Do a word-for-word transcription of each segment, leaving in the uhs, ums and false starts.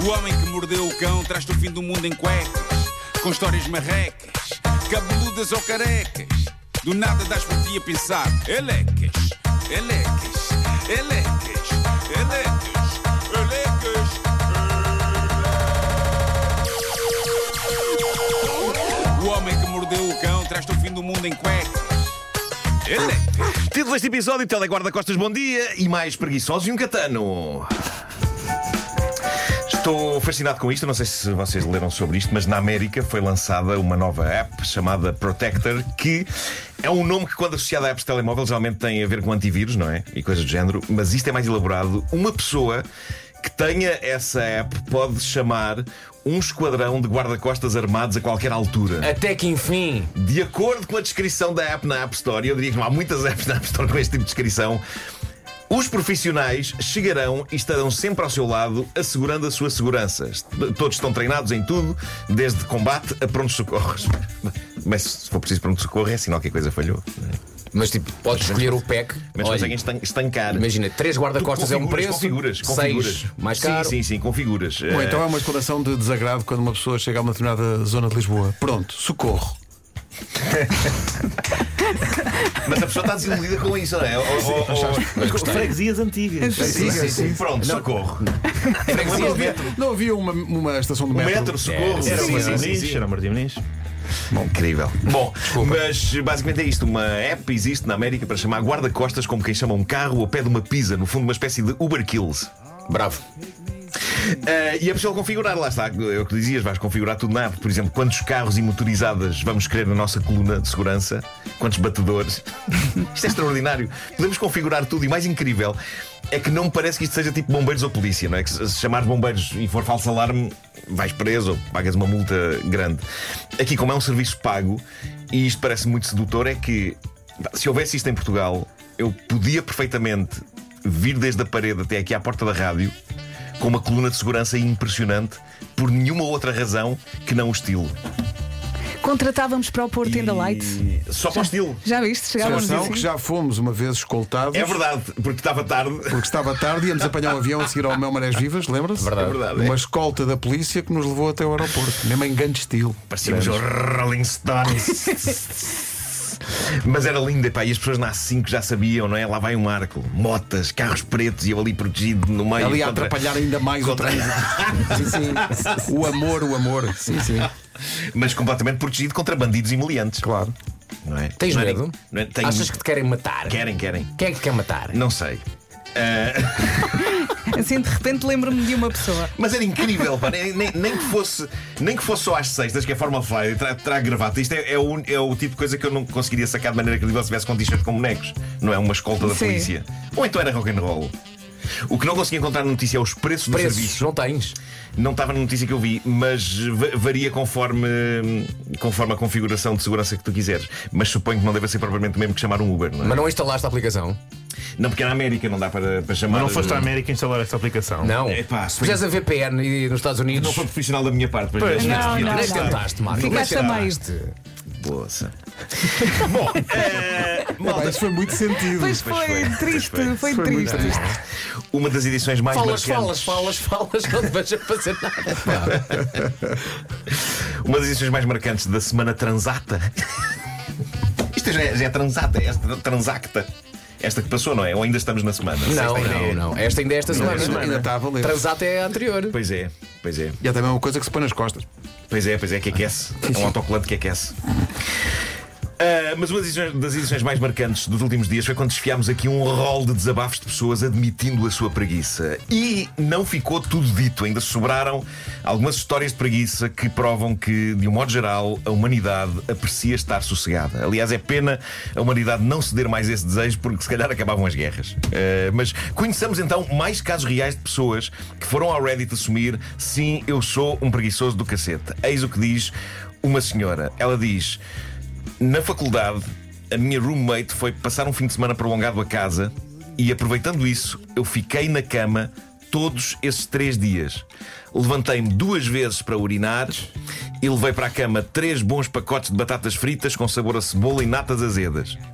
O homem que mordeu o cão traz-te o fim do mundo em cuecas, com histórias marrecas, cabeludas ou carecas. Do nada das por ti a pensar. Elecas, elecas, elecas, elecas, elecas. O homem que mordeu o cão traz-te o fim do mundo em cuecas. Elecas. Título deste episódio: Teleguarda-Costas, bom dia. E mais preguiçosos e um catano. Estou fascinado com isto, não sei se vocês leram sobre isto, mas na América foi lançada uma nova app chamada Protector, que é um nome que, quando associado a apps de telemóvel, geralmente tem a ver com antivírus, não é? E coisas do género, mas isto é mais elaborado. Uma pessoa que tenha essa app pode chamar um esquadrão de guarda-costas armados a qualquer altura. Até que enfim. De acordo com a descrição da app na App Store, eu diria que não há muitas apps na App Store com este tipo de descrição, os profissionais chegarão e estarão sempre ao seu lado, assegurando a sua segurança. Todos estão treinados em tudo, desde combate a prontos socorros. Mas se for preciso pronto socorro, é sinal que a coisa falhou. Mas tipo, podes escolher o pack. Mas Olha, conseguem estan- estancar. imagina, três guarda-costas é um preço, configuras, configuras. seis mais caro. Sim, sim, sim, configuras. Ou então é uma declaração de desagrado quando uma pessoa chega a uma determinada zona de Lisboa. Pronto, socorro. Mas a pessoa está desiludida com isso, não é? Ou, ou, ou, Mas gostei. Freguesias antigas. Sim, sim, sim. Pronto, socorro. Freguesias Não, metro. Não havia uma, uma estação de O metro? metro, socorro. É, Era sim, o sim, Martim sim, Muniz, sim. era o Martim Muniz. Bom, incrível. Bom, mas basicamente é isto. Uma app existe na América para chamar guarda-costas como quem chama um carro ao pé de uma pizza. No fundo, uma espécie de Uber Kills. Bravo. Uh, e é possível configurar, lá está, é o que dizias, vais configurar tudo na app. Por exemplo, quantos carros e motorizadas vamos querer na nossa coluna de segurança, quantos batedores. Isto é extraordinário. Podemos configurar tudo, e mais incrível é que não me parece que isto seja tipo bombeiros ou polícia, não é? Que se chamar bombeiros e for falso alarme, vais preso ou pagas uma multa grande. Aqui, como é um serviço pago, e isto parece muito sedutor, é que se houvesse isto em Portugal, eu podia perfeitamente vir desde a parede até aqui à porta da rádio com uma coluna de segurança impressionante, por nenhuma outra razão que não o estilo. Contratávamos para o Porto in the Light. Só para o estilo. Já viste? Chegávamos Atenção assim. que já fomos uma vez escoltados. É verdade, porque estava tarde. Porque estava tarde, íamos apanhar um avião a seguir ao Mel Marés Vivas, lembra-se? Verdade. É verdade, Uma é. escolta da polícia que nos levou até o aeroporto, mesmo em grande estilo. Parecíamos os Rolling Stones. Mas era lindo, epá, e as pessoas na A cinco já sabiam, não é? Lá vai um Marco, motas, carros pretos, e eu ali protegido no meio. Ali a contra- atrapalhar ainda mais contra- o trânsito. Sim, sim. O amor, o amor. Sim, sim. Mas completamente protegido contra bandidos e meliantes. Claro. Não é? Tens Não é- medo? não é- tenho- Achas que te querem matar? Querem, querem. Quem é que quer matar? Não sei. Assim de repente lembro-me de uma pessoa. Mas era incrível, pá. Nem, nem, nem que fosse, nem que fosse só às sextas, que é forma fly, tra trago gravata. Isto é, é, o, é o tipo de coisa que eu não conseguiria sacar de maneira credível se tivesse com t-shirt com bonecos. Não é uma escolta da Sim. polícia. Ou então era rock and roll. O que não consegui encontrar na notícia é os preços do Preços, serviço. não tens. Não estava na notícia que eu vi, mas va- varia conforme, conforme a configuração de segurança que tu quiseres. Mas suponho que não deve ser propriamente o mesmo que chamar um Uber, não é? Mas não instalaste a aplicação? Não, porque é na América não dá para, para chamar. Mas não foste à América instalar esta aplicação? Não. Epá, Se fizeres a V P N e nos Estados Unidos. Não foi profissional da minha parte. Pois Pois, não, não, devia não, ter Nem estado. tentaste, Marco. Ficaste Nem a meio. tentaste. Poça. Bom, eh, Epá, isso foi muito sentido. Pois foi, foi, triste, pois foi. foi, Foi muito triste. triste. uma das edições mais Falas, marcantes. falas, falas, falas, não te vais a fazer nada. Uma das edições mais marcantes da semana transata. Isto já é, já é transata, é esta transacta. Esta que passou, não é? Ou ainda estamos na semana? Não, Sexta ainda é- não, não. Esta ainda é esta semana. Ainda, ainda está a valer. Transata é a anterior. Pois é, pois é. E é também uma coisa que se põe nas costas. Pois é, pois é, que aquece. É um autocolante que aquece. Ah, mas uma das edições, das edições mais marcantes dos últimos dias foi quando desfiámos aqui um rol de desabafos de pessoas admitindo a sua preguiça. E não ficou tudo dito, ainda sobraram algumas histórias de preguiça que provam que, de um modo geral, a humanidade aprecia estar sossegada. Aliás, é pena a humanidade não ceder mais esse desejo, porque se calhar acabavam as guerras. Ah, mas conheçamos então mais casos reais de pessoas que foram ao Reddit assumir: sim, eu sou um preguiçoso do cacete. Eis o que diz uma senhora. Ela diz: na faculdade, a minha roommate foi passar um fim de semana prolongado a casa e, aproveitando isso, eu fiquei na cama todos esses três dias. Levantei-me duas vezes para urinar e levei para a cama três bons pacotes de batatas fritas com sabor a cebola e natas azedas.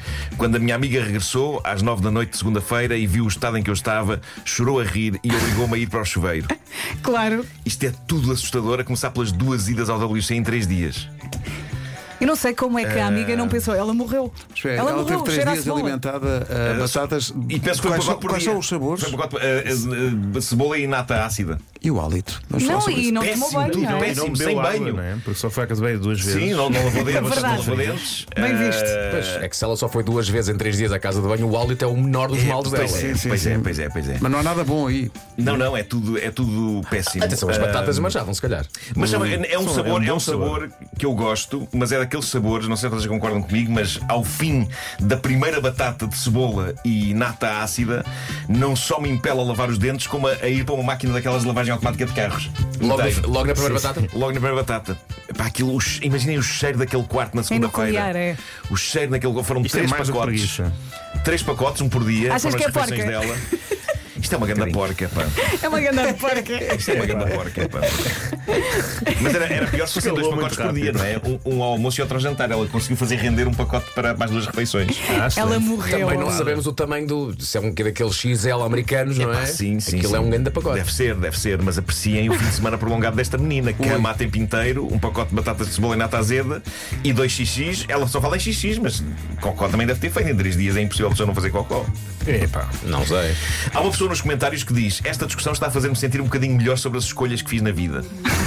Quando a minha amiga regressou às nove da noite de segunda-feira e viu o estado em que eu estava, chorou a rir e obrigou-me a ir para o chuveiro. Claro. Isto é tudo assustador, a começar pelas duas idas ao W C em três dias. Eu não sei como é que a amiga não pensou. Ela morreu. Espera, ela ela morreu, teve três cheira a dias cebola. alimentada a batatas. E penso que foi um quais, pacote por quais dia. são os sabores? Foi um pacote, uh, uh, uh, cebola e nata ácida. E o hálito? Nós Não, falamos sobre e isso. não Péssimo, tomou banho, tudo não é? péssimo. Não sem bebeu água, banho. não é? Porque só foi à cabeça duas vezes. Sim, não, não lavou dentes. É verdade. Não lavou dentes. Bem visto. Uh, Pois, é que se ela só foi duas vezes em três dias à casa de banho, o hálito é o menor dos males dela. Pois é, Sim, sim, pois é, sim. pois é, pois é. Mas não há nada bom aí. Não, não, é tudo, é tudo péssimo. Atenção, as Uh, batatas manchavam, se calhar. Mas sabe, é, é um São- sabor, é um é bom um sabor que eu gosto, mas é daqueles sabores, não sei se vocês concordam comigo, mas ao fim da primeira batata de cebola e nata ácida, não só me impele a lavar os dentes, como a, a ir para uma máquina daquelas de lavagem automática de carros. Logo, Inteiro. logo na primeira Sim, batata? sim. Logo na primeira batata. Pá, aquilo, o che- imaginem o cheiro daquele quarto na segunda-feira. nuclear, é. O cheiro daquele. Foram Isto é três mais do que pacotes. preguiça. Três pacotes, um por dia. Achas foram que as é porca? refeições dela. Isto é uma grande porca, pá. É uma grande porca. Isto é uma grande porca, pá. Mas era, era pior se fossem dois Escalou pacotes muito por dia, não é? Um, um ao almoço e outro ao jantar. Ela conseguiu fazer render um pacote para mais duas refeições. Ah, Ela excelente. morreu. Também não sabemos o tamanho do. Se é um daqueles X L americanos, não Epá, é? sim, sim, Aquilo sim. é um grande pacote. Deve ser, deve ser, mas apreciem o fim de semana prolongado desta menina. Cama a tempo inteiro, um pacote de batatas de cebola e nata azeda e dois xixis. Ela só fala em xixis, mas cocó também deve ter feito. Em três dias é impossível a pessoa não fazer cocó. Epá. Não sei. Há uma pessoa nos comentários que diz: esta discussão está a fazer-me sentir um bocadinho melhor sobre as escolhas que fiz na vida.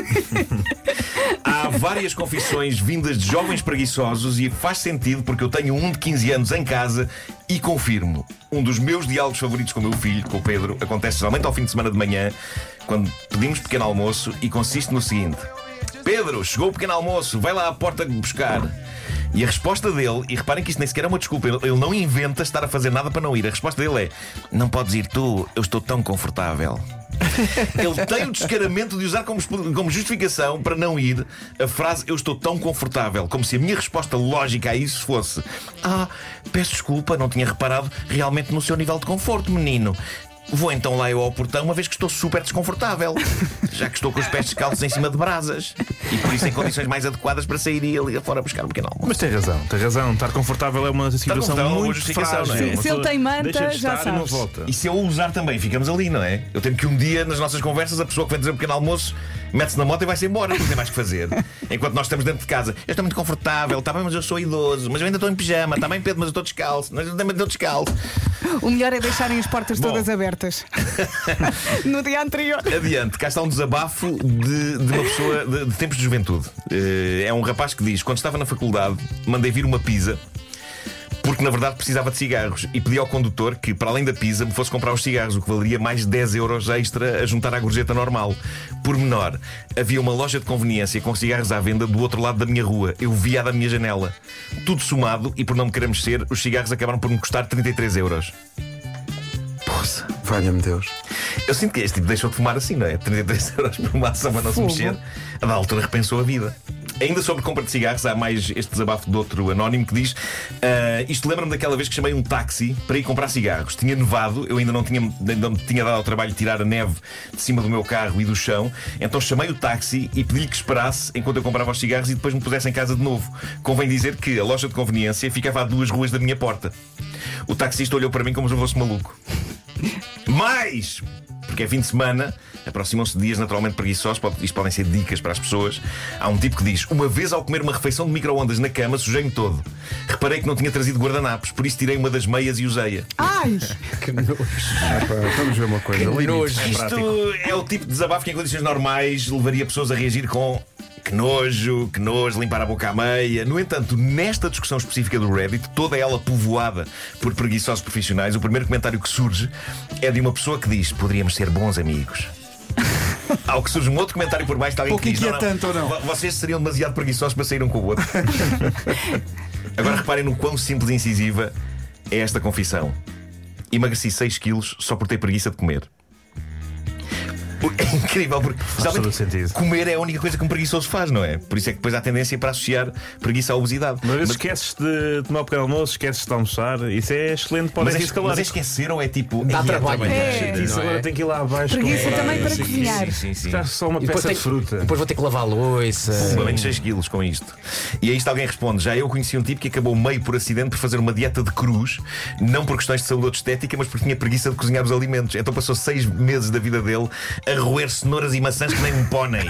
Há várias confissões vindas de jovens preguiçosos e faz sentido porque eu tenho um de quinze anos em casa e confirmo. Um dos meus diálogos favoritos com o meu filho, com o Pedro, acontece geralmente ao fim de semana de manhã, quando pedimos pequeno almoço, e consiste no seguinte: Pedro, chegou o pequeno almoço, vai lá à porta buscar. E a resposta dele, e reparem que isto nem sequer é uma desculpa, ele ele não inventa estar a fazer nada para não ir. A resposta dele é: não podes ir tu, eu estou tão confortável. Ele tem o descaramento de usar como, como justificação para não ir a frase eu estou tão confortável, como se a minha resposta lógica a isso fosse: ah, peço desculpa, não tinha reparado realmente no seu nível de conforto, menino. Vou então lá eu ao portão, uma vez que estou super desconfortável, já que estou com os pés descalços em cima de brasas e por isso em condições mais adequadas para sair e ali fora buscar um pequeno almoço. Mas tem razão, tem razão. Estar confortável é uma situação confortável é uma boa muito justificação, frágil. não é? Uma Se- se ele pessoa tem manta, deixa de já estar e não sabes. volta. E se eu o usar também, ficamos ali, não é? Eu tenho que um dia, nas nossas conversas, a pessoa que vem dizer um pequeno almoço mete-se na moto e vai-se embora, não tem mais que fazer. Enquanto nós estamos dentro de casa: eu estou muito confortável, está bem, mas eu sou idoso, mas eu ainda estou em pijama, está bem, Pedro, mas eu estou descalço, mas eu também estou descalço. O melhor é deixarem as portas Bom. todas abertas. No dia anterior. Adiante, cá está um desabafo de, de uma pessoa de, de tempos de juventude. Eh, É um rapaz que diz: quando estava na faculdade, mandei vir uma pizza porque na verdade precisava de cigarros e pedi ao condutor que, para além da pizza, me fosse comprar os cigarros, o que valeria mais dez euros extra a juntar à gorjeta normal. Por menor, havia uma loja de conveniência com cigarros à venda do outro lado da minha rua. Eu via da minha janela. Tudo somado, e por não me querer mexer, os cigarros acabaram por me custar trinta e três euros. Poça. Valha-me Deus. Eu sinto que este tipo deixou de fumar assim, não é? trinta e três euros por uma ação a não se Fogo. mexer. A da altura repensou a vida. Ainda sobre compra de cigarros, há mais este desabafo de outro anónimo que diz: ah, isto lembra-me daquela vez que chamei um táxi para ir comprar cigarros. Tinha nevado, eu ainda não tinha, ainda não me tinha dado ao trabalho de tirar a neve de cima do meu carro e do chão. Então chamei o táxi e pedi-lhe que esperasse enquanto eu comprava os cigarros e depois me pusesse em casa de novo. Convém dizer que a loja de conveniência ficava a duas ruas da minha porta. O taxista olhou para mim como se eu fosse maluco. Mais! Porque é fim de semana, aproximam-se dias naturalmente preguiçosos. pode- Isto podem ser dicas para as pessoas. Há um tipo que diz: uma vez ao comer uma refeição de micro-ondas na cama, sujei-me todo. Reparei que não tinha trazido guardanapos, por isso tirei uma das meias e usei-a. Ai! Que nojo. Ah, pá, vamos ver uma coisa. Que Limite. nojo. Isto é o tipo de desabafo que em condições normais levaria pessoas a reagir com: que nojo, que nojo, limpar a boca à meia. No entanto, nesta discussão específica do Reddit, toda ela povoada por preguiçosos profissionais, o primeiro comentário que surge é de uma pessoa que diz: poderíamos ser bons amigos. Ao que surge um outro comentário por baixo de alguém Pouco que diz: não, inquietante, ou não? vo- vocês seriam demasiado preguiçosos para sair um com o outro. Agora reparem no quão simples e incisiva é esta confissão. Emagreci seis quilos só por ter preguiça de comer. É incrível, porque todo geralmente o sentido. comer é a única coisa que um preguiçoso faz, não é? Por isso é que depois há tendência para associar preguiça à obesidade. Uma vez Mas- esqueces de tomar o pequeno almoço, esqueces de almoçar, isso é excelente para o Mas é, déficit mas é calórico. esquecer ou é tipo. Dá "Ai, é trabalho." trabalhar." É. Isso Não agora é? tem que ir lá abaixo. Preguiça comprar, também para sim, cozinhar. Sim, sim, sim. Ficar só uma E depois, peça tem, de fruta. depois vou ter que lavar a louça. Pelo menos seis quilos com isto. E aí isto alguém responde: já eu conheci um tipo que acabou meio por acidente por fazer uma dieta de cruz, não por questões de saúde ou de estética, mas porque tinha preguiça de cozinhar os alimentos. Então passou seis meses da vida dele a roer cenouras e maçãs que nem um pônei.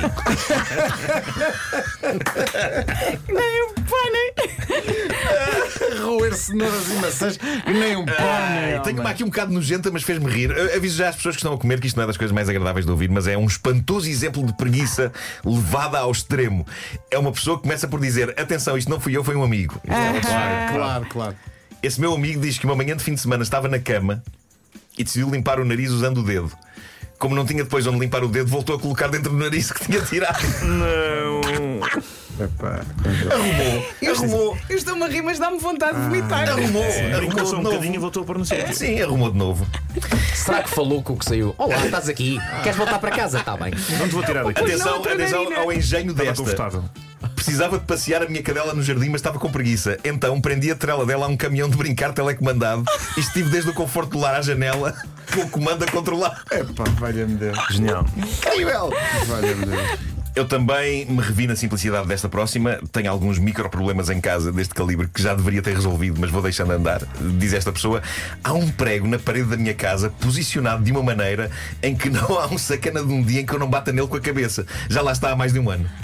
Nem um pônei. Roer cenouras e maçãs e nem um pão. Tenho uma aqui um bocado nojenta, mas fez-me rir. Eu aviso já às pessoas que estão a comer que isto não é das coisas mais agradáveis de ouvir, mas é um espantoso exemplo de preguiça levada ao extremo. É uma pessoa que começa por dizer: atenção, isto não fui eu, foi um amigo. Ah. Claro, claro. Esse meu amigo diz que uma manhã de fim de semana estava na cama e decidiu limpar o nariz usando o dedo. Como não tinha depois onde limpar o dedo, voltou a colocar dentro do nariz que tinha tirado. Não. Epá. Arrumou, arrumou, Eu estou-me a rir, mas dá-me vontade de vomitar. arrumou, Brincou arrumou só de um bocadinho e novo. voltou a pôr no sítio. Sim, arrumou de novo. Será que falou com o que saiu? Olá, estás aqui. Queres voltar para casa? Está bem. Não te vou tirar daqui. Pois Atenção, não, outra atenção narina. ao engenho Estava desta. confortável. Precisava de passear a minha cadela no jardim, mas estava com preguiça. Então prendi a trela dela a um caminhão de brincar telecomandado e estive desde o conforto do lar à janela com o comando a controlar. Epá, valha-me Deus. Genial. Incrível! Valha-me Deus. Eu também me revi na simplicidade desta próxima. Tenho alguns microproblemas em casa deste calibre que já deveria ter resolvido, mas vou deixando andar. Diz esta pessoa: há um prego na parede da minha casa posicionado de uma maneira em que não há um sacana de um dia em que eu não bata nele com a cabeça. Já lá está há mais de um ano.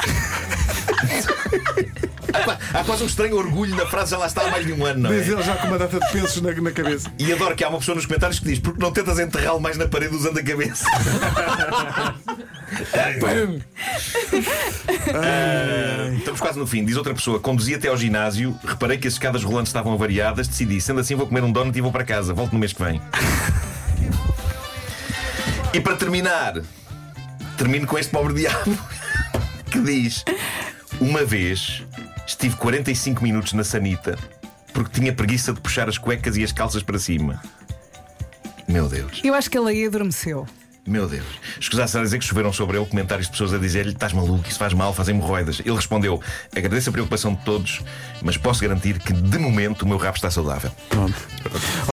Há quase um estranho orgulho na frase: já lá está há mais de um ano, não Diz é? ele já com uma data de pensos na, na cabeça. E adoro que há uma pessoa nos comentários que diz: porque não tentas enterrá-lo mais na parede usando a cabeça? Ah, estamos quase no fim. Diz outra pessoa: conduzi até ao ginásio, reparei que as escadas rolantes estavam avariadas, decidi, sendo assim vou comer um donut e vou para casa. Volto no mês que vem. E para terminar, termino com este pobre diabo que diz: uma vez estive quarenta e cinco minutos na sanita porque tinha preguiça de puxar as cuecas e as calças para cima. Meu Deus. Eu acho que ele aí adormeceu. Meu Deus. Escusasse a dizer que choveram sobre ele comentários de pessoas a dizer-lhe: estás maluco, isso faz mal, faz hemorroidas. Ele respondeu: agradeço a preocupação de todos, mas posso garantir que de momento o meu rabo está saudável. Pronto.